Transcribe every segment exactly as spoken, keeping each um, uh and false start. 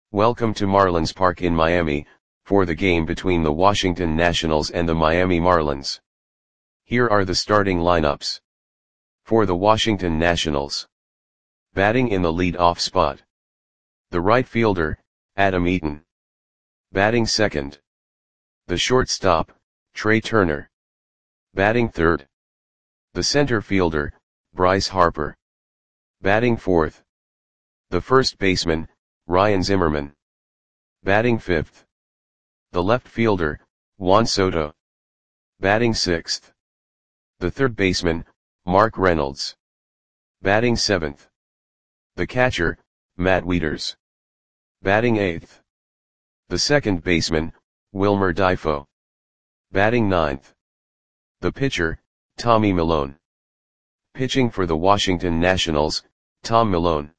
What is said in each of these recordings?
Welcome to Marlins Park in Miami, for the game between the Washington Nationals and the Miami Marlins. Here are the starting lineups. For the Washington Nationals. Batting in the lead-off spot. The right fielder, Adam Eaton. Batting second. The shortstop, Trea Turner. Batting third. The center fielder, Bryce Harper. Batting fourth. The first baseman, Ryan Zimmerman. Batting fifth. The left fielder, Juan Soto. Batting sixth. The third baseman, Mark Reynolds. Batting seventh. The catcher, Matt Wieters. Batting eighth. The second baseman, Wilmer Difo. Batting ninth. The pitcher, Tommy Milone. Pitching for the Washington Nationals, Tom Milone.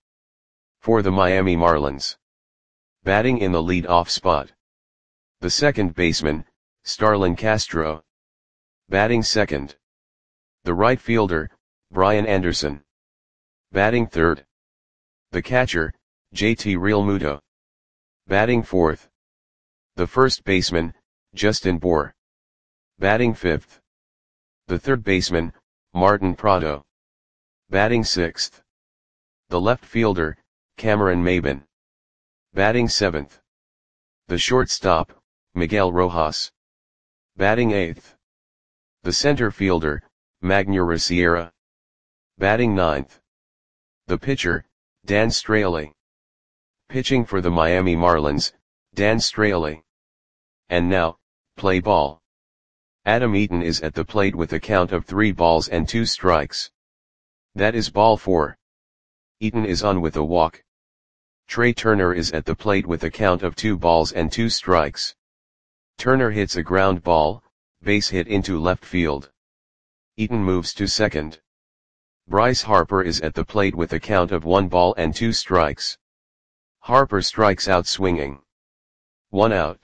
For the Miami Marlins. Batting in the lead-off spot. The second baseman, Starlin Castro. Batting second. The right fielder, Brian Anderson. Batting third. The catcher, J T Realmuto. Batting fourth. The first baseman, Justin Bour. Batting fifth. The third baseman, Martin Prado. Batting sixth. The left fielder, Cameron Maybin. Batting seventh. The shortstop, Miguel Rojas. Batting eighth. The center fielder, Magneuris Sierra. Batting ninth. The pitcher, Dan Straily. Pitching for the Miami Marlins, Dan Straily. And now, play ball. Adam Eaton is at the plate with a count of three balls and two strikes. That is ball four. Eaton is on with a walk. Trea Turner is at the plate with a count of two balls and two strikes. Turner hits a ground ball, base hit into left field. Eaton moves to second. Bryce Harper is at the plate with a count of one ball and two strikes. Harper strikes out swinging. One out.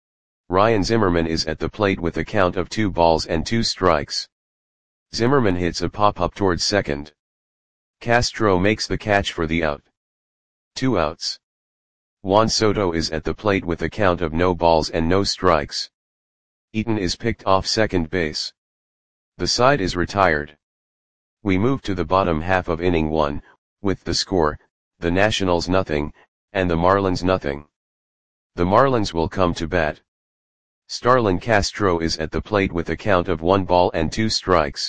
Ryan Zimmerman is at the plate with a count of two balls and two strikes. Zimmerman hits a pop-up towards second. Castro makes the catch for the out. Two outs. Juan Soto is at the plate with a count of no balls and no strikes. Eaton is picked off second base. The side is retired. We move to the bottom half of inning one, with the score, the Nationals nothing, and the Marlins nothing. The Marlins will come to bat. Starlin Castro is at the plate with a count of one ball and two strikes.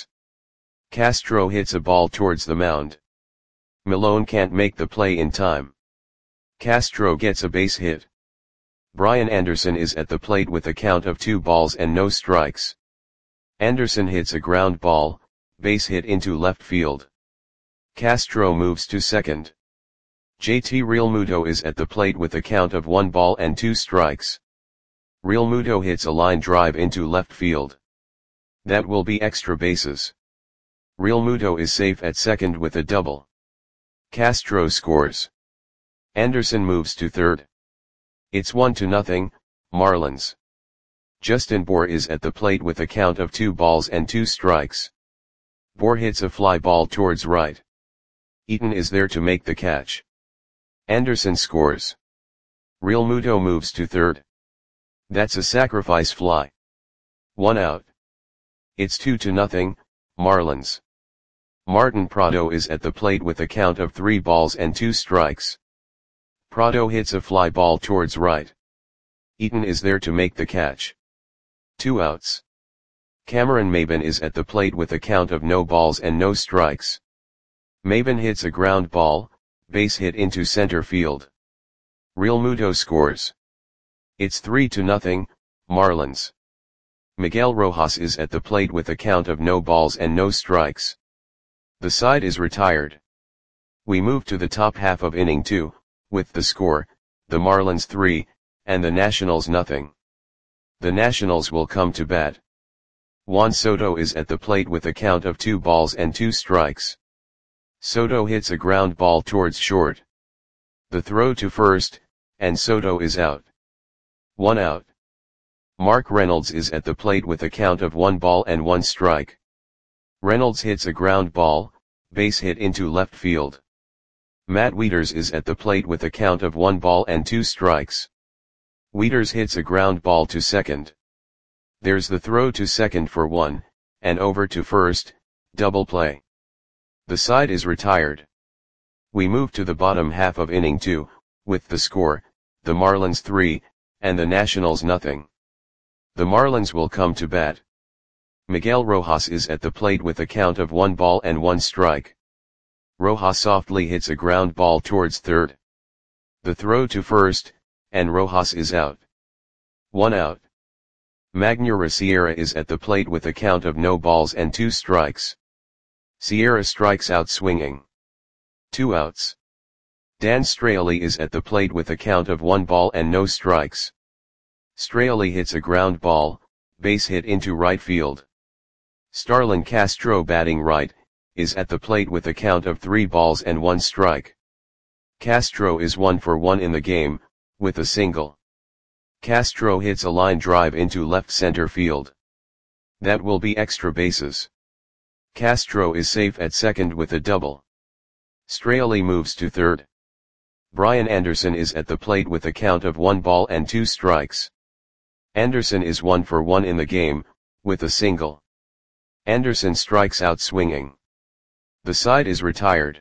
Castro hits a ball towards the mound. Milone can't make the play in time. Castro gets a base hit. Brian Anderson is at the plate with a count of two balls and no strikes. Anderson hits a ground ball, base hit into left field. Castro moves to second. J T Realmuto is at the plate with a count of one ball and two strikes. Realmuto hits a line drive into left field. That will be extra bases. Realmuto is safe at second with a double. Castro scores. Anderson moves to third. It's one to nothing, Marlins. Justin Bour is at the plate with a count of two balls and two strikes. Bour hits a fly ball towards right. Eaton is there to make the catch. Anderson scores. Realmuto moves to third. That's a sacrifice fly. One out. It's two to nothing, Marlins. Martin Prado is at the plate with a count of three balls and two strikes. Prado hits a fly ball towards right. Eaton is there to make the catch. Two outs. Cameron Maybin is at the plate with a count of no balls and no strikes. Maybin hits a ground ball, base hit into center field. Realmuto scores. It's three to nothing, Marlins. Miguel Rojas is at the plate with a count of no balls and no strikes. The side is retired. We move to the top half of inning two, with the score, the Marlins three, and the Nationals nothing. The Nationals will come to bat. Juan Soto is at the plate with a count of two balls and two strikes. Soto hits a ground ball towards short. The throw to first, and Soto is out. One out. Mark Reynolds is at the plate with a count of one ball and one strike. Reynolds hits a ground ball, base hit into left field. Matt Wieters is at the plate with a count of one ball and two strikes. Wieters hits a ground ball to second. There's the throw to second for one, and over to first, double play. The side is retired. We move to the bottom half of inning two, with the score, the Marlins three, and the Nationals nothing. The Marlins will come to bat. Miguel Rojas is at the plate with a count of one ball and one strike. Rojas softly hits a ground ball towards third. The throw to first, and Rojas is out. One out. Magneuris Sierra is at the plate with a count of no balls and two strikes. Sierra strikes out swinging. Two outs. Dan Straily is at the plate with a count of one ball and no strikes. Straily hits a ground ball, base hit into right field. Starlin Castro, batting right, is at the plate with a count of three balls and one strike. Castro is one for one in the game, with a single. Castro hits a line drive into left center field. That will be extra bases. Castro is safe at second with a double. Straily moves to third. Brian Anderson is at the plate with a count of one ball and two strikes. Anderson is one for one in the game, with a single. Anderson strikes out swinging. The side is retired.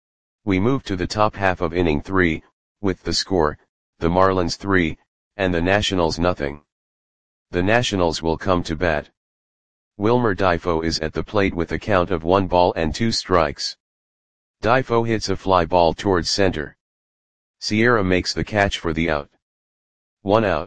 We move to the top half of inning three, with the score, the Marlins three, and the Nationals nothing. The Nationals will come to bat. Wilmer Difo is at the plate with a count of one ball and two strikes. Difo hits a fly ball towards center. Sierra makes the catch for the out. One out.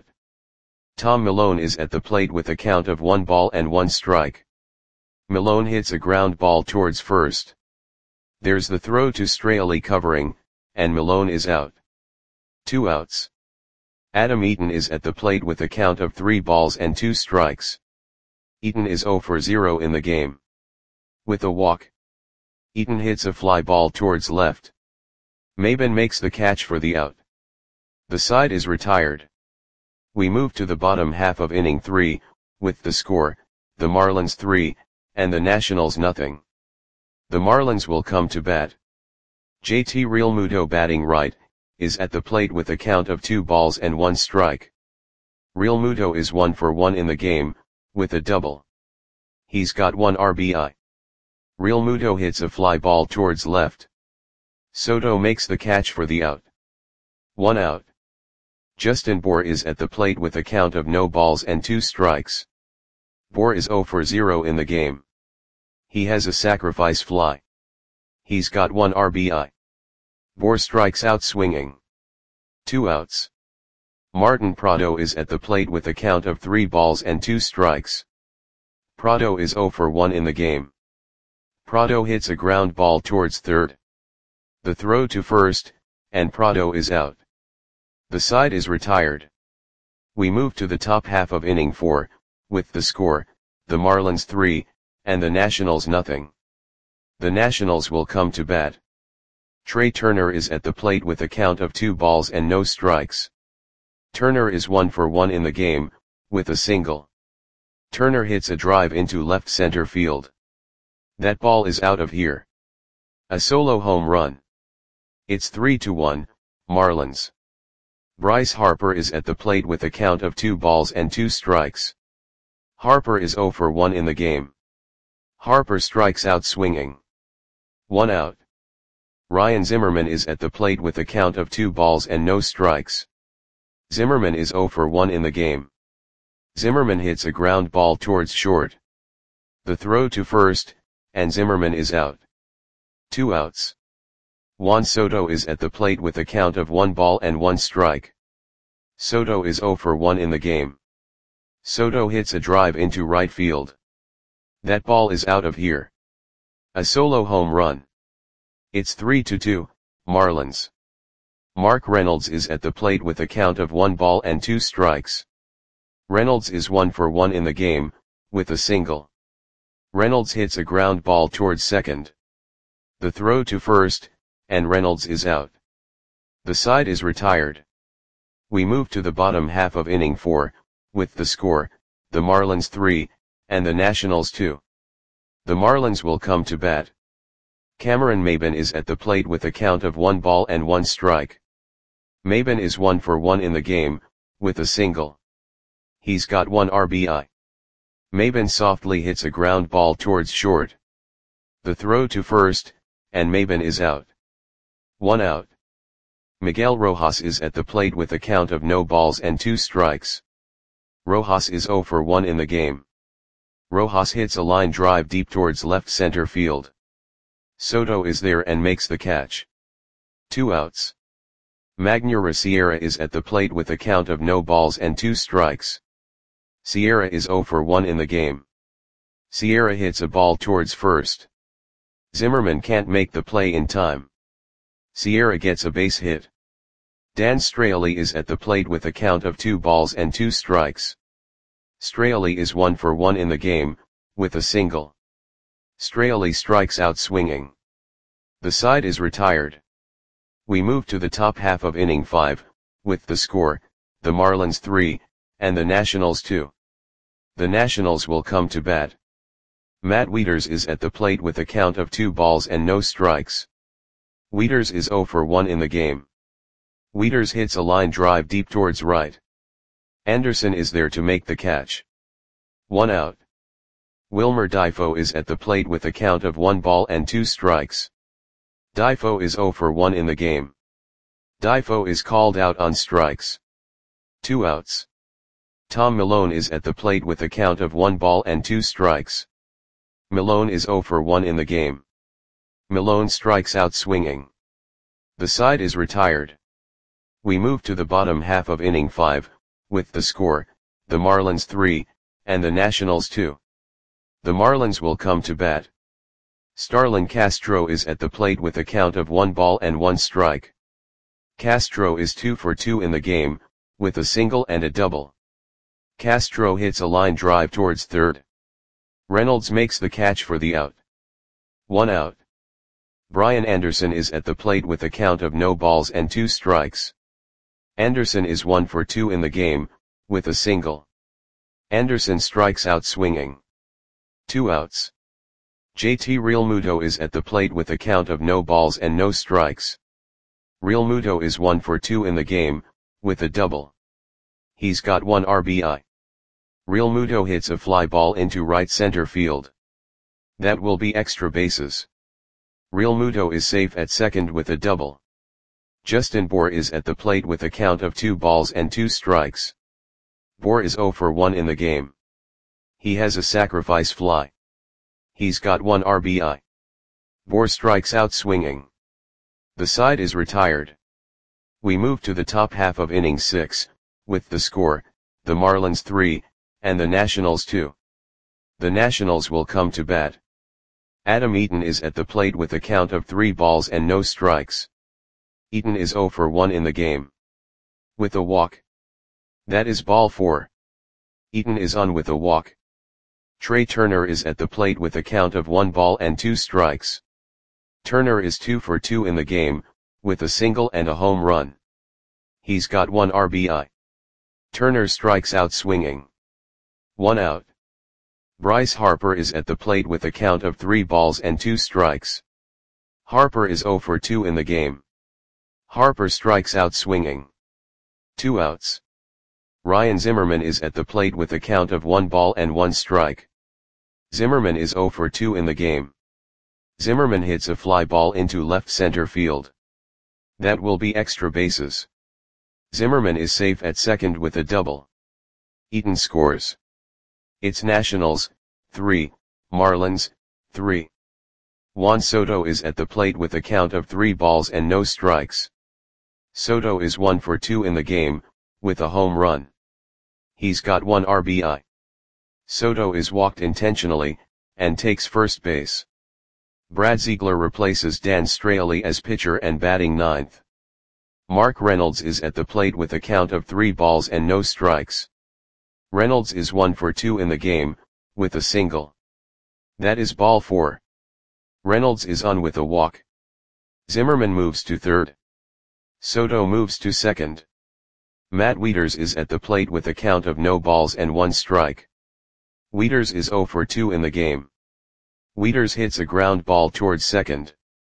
Tom Milone is at the plate with a count of one ball and one strike. Milone hits a ground ball towards first. There's the throw to Straily covering, and Milone is out. Two outs. Adam Eaton is at the plate with a count of three balls and two strikes. Eaton is zero for zero in the game. With a walk. Eaton hits a fly ball towards left. Maben makes the catch for the out. The side is retired. We move to the bottom half of inning three, with the score, the Marlins three, and the Nationals nothing. The Marlins will come to bat. J T Realmuto, batting right, is at the plate with a count of two balls and one strike. Realmuto is one for one in the game, with a double. He's got one R B I. Realmuto hits a fly ball towards left. Soto makes the catch for the out. One out. Justin Bour is at the plate with a count of no balls and two strikes. Bour is zero for zero in the game. He has a sacrifice fly. He's got one R B I. Bour strikes out swinging. Two outs. Martin Prado is at the plate with a count of three balls and two strikes. Prado is zero for one in the game. Prado hits a ground ball towards third. The throw to first, and Prado is out. The side is retired. We move to the top half of inning four, with the score, the Marlins three, and the Nationals nothing. The Nationals will come to bat. Trey Turner is at the plate with a count of two balls and no strikes. Turner is one for one in the game, with a single. Turner hits a drive into left center field. That ball is out of here. A solo home run. It's three to one, Marlins. Bryce Harper is at the plate with a count of two balls and two strikes. Harper is zero for one in the game. Harper strikes out swinging. One out. Ryan Zimmerman is at the plate with a count of two balls and no strikes. Zimmerman is zero for one in the game. Zimmerman hits a ground ball towards short. The throw to first, and Zimmerman is out. Two outs. Juan Soto is at the plate with a count of one ball and one strike. Soto is zero for one in the game. Soto hits a drive into right field. That ball is out of here. A solo home run. It's three to two, Marlins. Mark Reynolds is at the plate with a count of one ball and two strikes. Reynolds is one for one in the game, with a single. Reynolds hits a ground ball towards second. The throw to first, and Reynolds is out. The side is retired. We move to the bottom half of inning four, with the score, the Marlins three, and the Nationals two. The Marlins will come to bat. Cameron Maybin is at the plate with a count of one ball and one strike. Maybin is one for one in the game, with a single. He's got one R B I. Maybin softly hits a ground ball towards short. The throw to first, and Maybin is out. One out. Miguel Rojas is at the plate with a count of no balls and two strikes. Rojas is zero for one in the game. Rojas hits a line drive deep towards left center field. Soto is there and makes the catch. Two outs. Magneuris Sierra is at the plate with a count of no balls and two strikes. Sierra is zero for one in the game. Sierra hits a ball towards first. Zimmerman can't make the play in time. Sierra gets a base hit. Dan Straily is at the plate with a count of two balls and two strikes. Straily is one for one in the game, with a single. Straily strikes out swinging. The side is retired. We move to the top half of inning five, with the score, the Marlins three, and the Nationals two. The Nationals will come to bat. Matt Wieters is at the plate with a count of two balls and no strikes. Wieters is zero for one in the game. Wieters hits a line drive deep towards right. Anderson is there to make the catch. One out. Wilmer Difo is at the plate with a count of one ball and two strikes. Difo is zero for one in the game. Difo is called out on strikes. Two outs. Tom Milone is at the plate with a count of one ball and two strikes. Milone is zero for one in the game. Milone strikes out swinging. The side is retired. We move to the bottom half of inning five, with the score, the Marlins three, and the Nationals two. The Marlins will come to bat. Starlin Castro is at the plate with a count of one ball and one strike. Castro is two for two in the game, with a single and a double. Castro hits a line drive towards third. Reynolds makes the catch for the out. One out. Brian Anderson is at the plate with a count of no balls and two strikes. Anderson is one for two in the game, with a single. Anderson strikes out swinging. Two outs. J T Realmuto is at the plate with a count of no balls and no strikes. Realmuto is one for two in the game, with a double. He's got one R B I. Realmuto hits a fly ball into right center field. That will be extra bases. Realmuto is safe at second with a double. Justin Bour is at the plate with a count of two balls and two strikes. Bour is zero for one in the game. He has a sacrifice fly. He's got one R B I. Bour strikes out swinging. The side is retired. We move to the top half of inning six, with the score, the Marlins three, and the Nationals two. The Nationals will come to bat. Adam Eaton is at the plate with a count of three balls and no strikes. Eaton is zero for one in the game. With a walk. That is ball four. Eaton is on with a walk. Trey Turner is at the plate with a count of one ball and two strikes. Turner is two for two in the game, with a single and a home run. He's got one R B I. Turner strikes out swinging. One out. Bryce Harper is at the plate with a count of three balls and two strikes. Harper is zero for two in the game. Harper strikes out swinging. Two outs. Ryan Zimmerman is at the plate with a count of one ball and one strike. Zimmerman is zero for two in the game. Zimmerman hits a fly ball into left center field. That will be extra bases. Zimmerman is safe at second with a double. Eaton scores. It's Nationals, three, Marlins, three. Juan Soto is at the plate with a count of three balls and no strikes. Soto is one for two in the game, with a home run. He's got one R B I. Soto is walked intentionally, and takes first base. Brad Ziegler replaces Dan Straily as pitcher and batting ninth. Mark Reynolds is at the plate with a count of three balls and no strikes. Reynolds is one for two in the game, with a single. That is ball four. Reynolds is on with a walk. Zimmerman moves to third. Soto moves to second. Matt Wieters is at the plate with a count of no balls and one strike. Wieters is zero for two in the game. Wieters hits a ground ball towards second.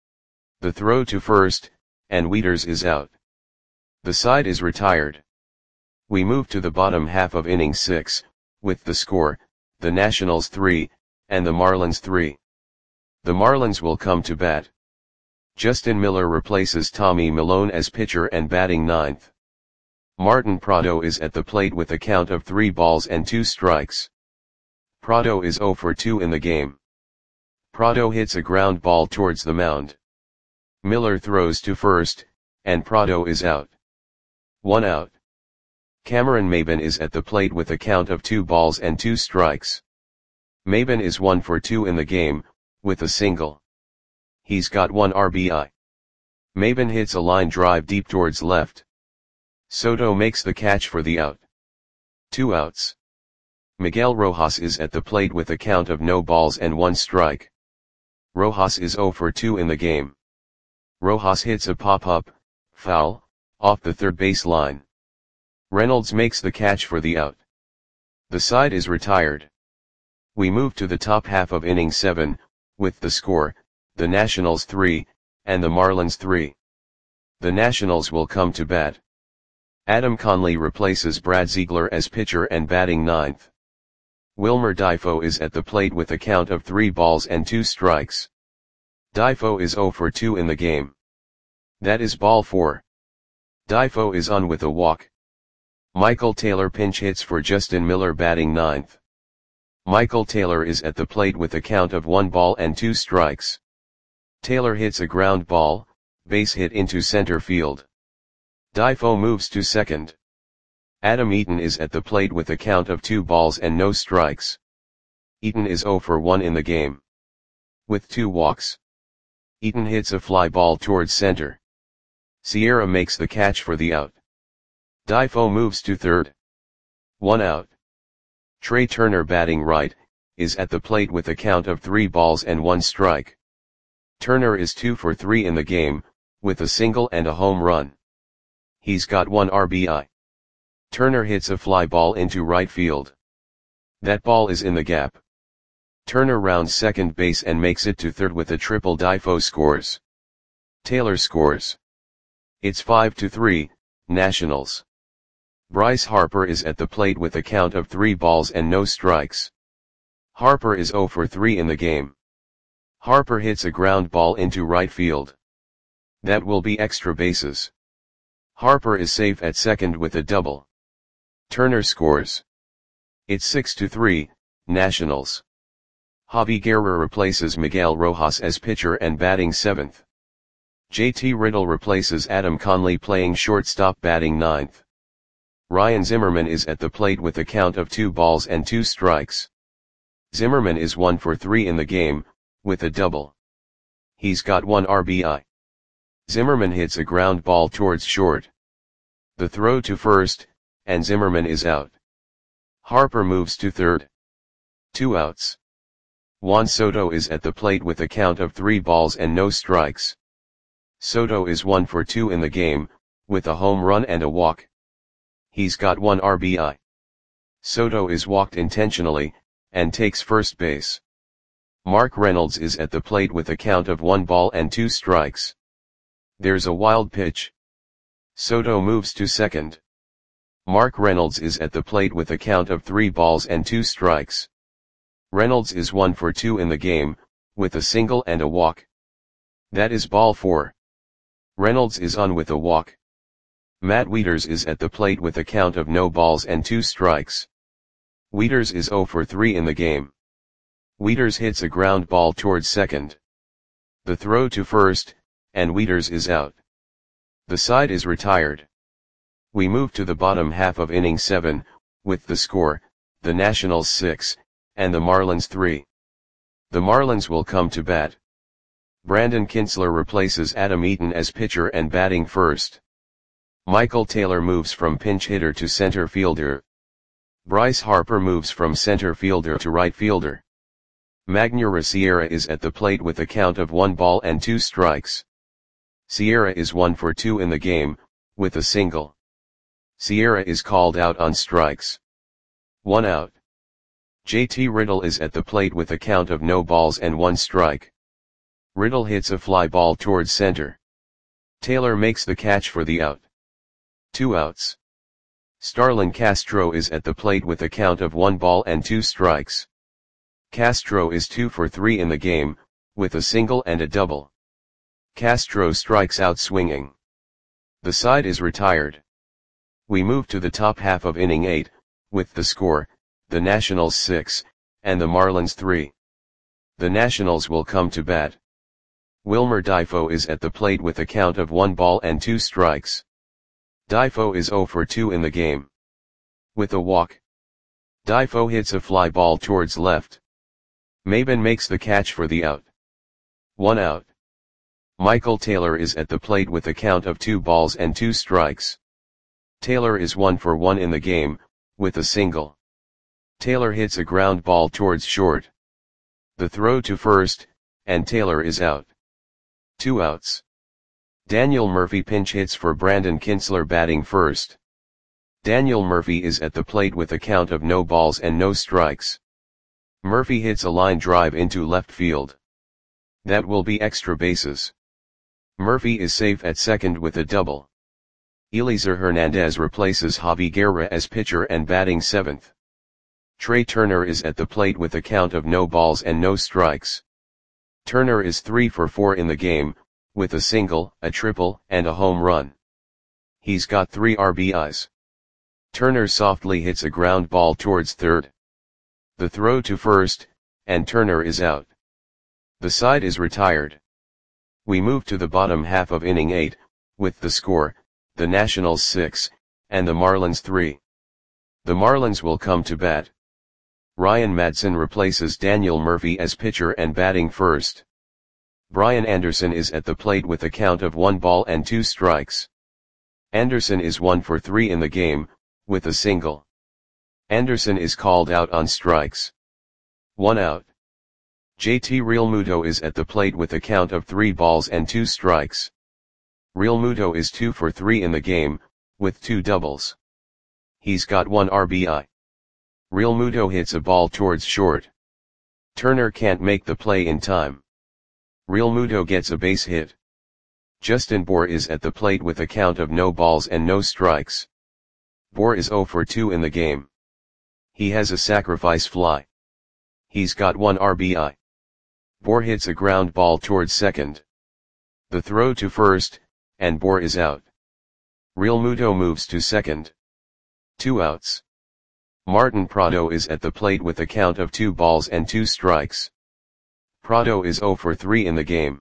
The throw to first, and Wieters is out. The side is retired. We move to the bottom half of inning six, with the score, the Nationals three, and the Marlins three. The Marlins will come to bat. Justin Miller replaces Tommy Milone as pitcher and batting ninth. Martin Prado is at the plate with a count of three balls and two strikes. Prado is oh for two in the game. Prado hits a ground ball towards the mound. Miller throws to first, and Prado is out. One out. Cameron Maybin is at the plate with a count of two balls and two strikes. Maybin is one for two in the game, with a single. He's got one R B I. Maybin hits a line drive deep towards left. Soto makes the catch for the out. Two outs. Miguel Rojas is at the plate with a count of no balls and one strike. Rojas is oh for two in the game. Rojas hits a pop-up, foul, off the third base line. Reynolds makes the catch for the out. The side is retired. We move to the top half of inning seven, with the score, the Nationals three, and the Marlins three. The Nationals will come to bat. Adam Conley replaces Brad Ziegler as pitcher and batting ninth. Wilmer Difo is at the plate with a count of three balls and two strikes. Difo is oh for two in the game. That is ball four. Difo is on with a walk. Michael Taylor pinch hits for Justin Miller batting ninth. Michael Taylor is at the plate with a count of one ball and two strikes. Taylor hits a ground ball, base hit into center field. Difo moves to second. Adam Eaton is at the plate with a count of two balls and no strikes. Eaton is oh for one in the game. With two walks. Eaton hits a fly ball towards center. Sierra makes the catch for the out. Difo moves to third. One out. Trey Turner batting right, is at the plate with a count of three balls and one strike. Turner is two for three in the game, with a single and a home run. He's got one R B I. Turner hits a fly ball into right field. That ball is in the gap. Turner rounds second base and makes it to third with a triple. Difo scores. Taylor scores. It's five to three, Nationals. Bryce Harper is at the plate with a count of three balls and no strikes. Harper is oh for three in the game. Harper hits a ground ball into right field. That will be extra bases. Harper is safe at second with a double. Turner scores. It's six to three, Nationals. Javi Guerra replaces Miguel Rojas as pitcher and batting seventh. J T Riddle replaces Adam Conley playing shortstop batting ninth. Ryan Zimmerman is at the plate with a count of two balls and two strikes. Zimmerman is one for three in the game, with a double. He's got one R B I. Zimmerman hits a ground ball towards short. The throw to first, and Zimmerman is out. Harper moves to third. Two outs. Juan Soto is at the plate with a count of three balls and no strikes. Soto is one for two in the game, with a home run and a walk. He's got one R B I. Soto is walked intentionally, and takes first base. Mark Reynolds is at the plate with a count of one ball and two strikes. There's a wild pitch. Soto moves to second. Mark Reynolds is at the plate with a count of three balls and two strikes. Reynolds is one for two in the game, with a single and a walk. That is ball four. Reynolds is on with a walk. Matt Wieters is at the plate with a count of no balls and two strikes. Wieters is oh for three in the game. Wieters hits a ground ball towards second. The throw to first, and Wieters is out. The side is retired. We move to the bottom half of inning seven, with the score, the Nationals six, and the Marlins three. The Marlins will come to bat. Brandon Kintzler replaces Adam Eaton as pitcher and batting first. Michael Taylor moves from pinch hitter to center fielder. Bryce Harper moves from center fielder to right fielder. Magneuris Sierra is at the plate with a count of one ball and two strikes. Sierra is one for two in the game, with a single. Sierra is called out on strikes. One out. J T Riddle is at the plate with a count of no balls and one strike. Riddle hits a fly ball towards center. Taylor makes the catch for the out. Two outs. Starlin Castro is at the plate with a count of one ball and two strikes. Castro is two for three in the game, with a single and a double. Castro strikes out swinging. The side is retired. We move to the top half of inning eight, with the score, the Nationals six, and the Marlins three. The Nationals will come to bat. Wilmer Difo is at the plate with a count of one ball and two strikes. Difo is zero for two in the game. With a walk. Difo hits a fly ball towards left. Maben makes the catch for the out. One out. Michael Taylor is at the plate with a count of two balls and two strikes. Taylor is one for one in the game, with a single. Taylor hits a ground ball towards short. The throw to first, and Taylor is out. Two outs. Daniel Murphy pinch hits for Brandon Kintzler batting first. Daniel Murphy is at the plate with a count of no balls and no strikes. Murphy hits a line drive into left field. That will be extra bases. Murphy is safe at second with a double. Eliezer Hernandez replaces Javi Guerra as pitcher and batting seventh. Trey Turner is at the plate with a count of no balls and no strikes. Turner is three for four in the game, with a single, a triple, and a home run. He's got three R B Is. Turner softly hits a ground ball towards third. The throw to first, and Turner is out. The side is retired. We move to the bottom half of inning eight, with the score, the Nationals six, and the Marlins three. The Marlins will come to bat. Ryan Madson replaces Daniel Murphy as pitcher and batting first. Brian Anderson is at the plate with a count of one ball and two strikes. Anderson is one for three in the game, with a single. Anderson is called out on strikes. One out. J T Realmuto is at the plate with a count of three balls and two strikes. Realmuto is two for three in the game, with two doubles. He's got one R B I. Realmuto hits a ball towards short. Turner can't make the play in time. Realmuto gets a base hit. Justin Bour is at the plate with a count of no balls and no strikes. Bour is zero for two in the game. He has a sacrifice fly. He's got one R B I. Bour hits a ground ball towards second. The throw to first, and Bour is out. Realmuto moves to second. Two outs. Martin Prado is at the plate with a count of two balls and two strikes. Prado is zero for three in the game.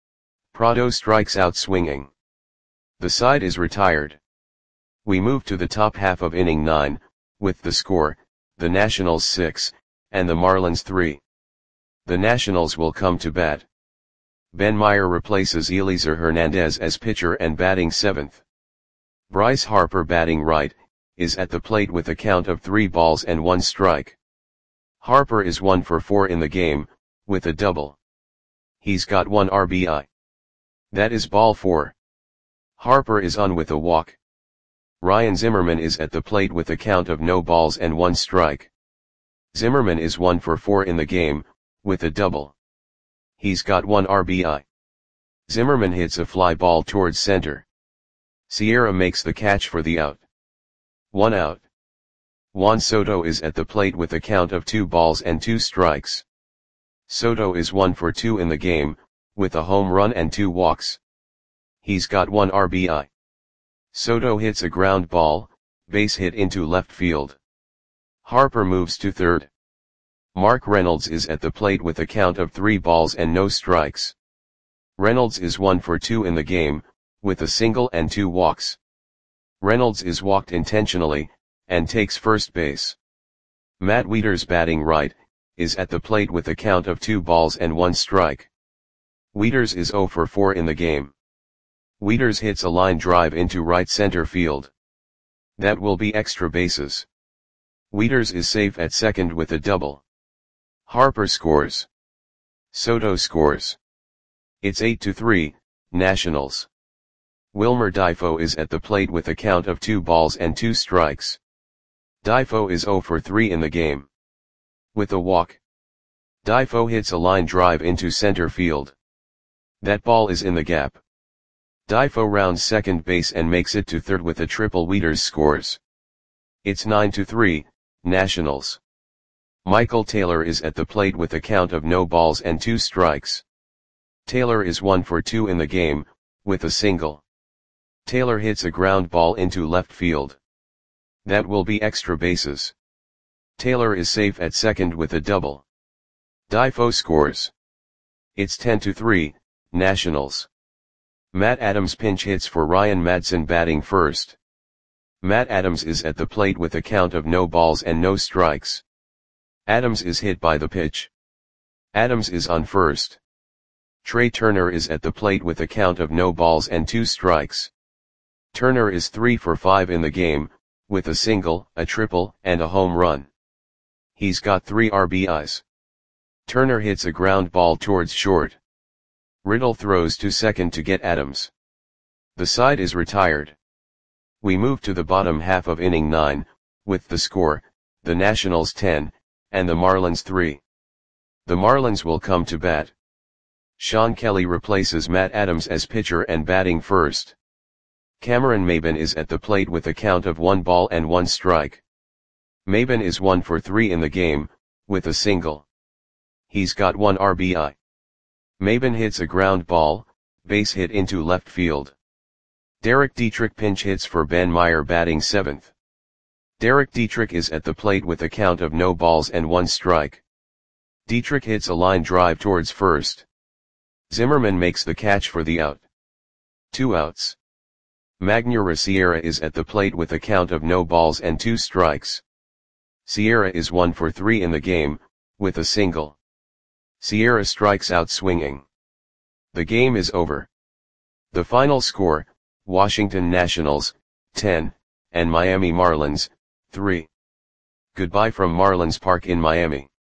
Prado strikes out swinging. The side is retired. We move to the top half of inning nine, with the score, the Nationals six, and the Marlins three. The Nationals will come to bat. Ben Meyer replaces Eliezer Hernandez as pitcher and batting seventh. Bryce Harper batting right, is at the plate with a count of three balls and one strike. Harper is one for four in the game, with a double. He's got one R B I. That is ball four. Harper is on with a walk. Ryan Zimmerman is at the plate with a count of no balls and one strike. Zimmerman is one for four in the game, with a double. He's got one R B I. Zimmerman hits a fly ball towards center. Sierra makes the catch for the out. One out. Juan Soto is at the plate with a count of two balls and two strikes. Soto is one for two in the game, with a home run and two walks. He's got one R B I. Soto hits a ground ball, base hit into left field. Harper moves to third. Mark Reynolds is at the plate with a count of three balls and no strikes. Reynolds is one for two in the game, with a single and two walks. Reynolds is walked intentionally, and takes first base. Matt Wieters batting right, is at the plate with a count of two balls and one strike. Wieters is zero for four in the game. Wieters hits a line drive into right center field. That will be extra bases. Wieters is safe at second with a double. Harper scores. Soto scores. It's eight to three, Nationals. Wilmer Difo is at the plate with a count of two balls and two strikes. Difo is zero for three in the game. With a walk. Difo hits a line drive into center field. That ball is in the gap. Difo rounds second base and makes it to third with a triple. Wieters scores. It's nine to three, Nationals. Michael Taylor is at the plate with a count of no balls and two strikes. Taylor is one for two in the game, with a single. Taylor hits a ground ball into left field. That will be extra bases. Taylor is safe at second with a double. Difo scores. It's ten to three, Nationals. Matt Adams pinch hits for Ryan Madson batting first. Matt Adams is at the plate with a count of no balls and no strikes. Adams is hit by the pitch. Adams is on first. Trey Turner is at the plate with a count of no balls and two strikes. Turner is three for five in the game, with a single, a triple, and a home run. He's got three R B Is. Turner hits a ground ball towards short. Riddle throws to second to get Adams. The side is retired. We move to the bottom half of inning nine, with the score, the Nationals ten, and the Marlins three. The Marlins will come to bat. Sean Kelly replaces Matt Adams as pitcher and batting first. Cameron Maybin is at the plate with a count of one ball and one strike. Maybin is one for three in the game, with a single. He's got one R B I. Maybin hits a ground ball, base hit into left field. Derek Dietrich pinch hits for Ben Meyer batting seventh. Derek Dietrich is at the plate with a count of no balls and one strike. Dietrich hits a line drive towards first. Zimmerman makes the catch for the out. Two outs. Magneuris Sierra is at the plate with a count of no balls and two strikes. Sierra is one for three in the game, with a single. Sierra strikes out swinging. The game is over. The final score, Washington Nationals, ten, and Miami Marlins, three. Goodbye from Marlins Park in Miami.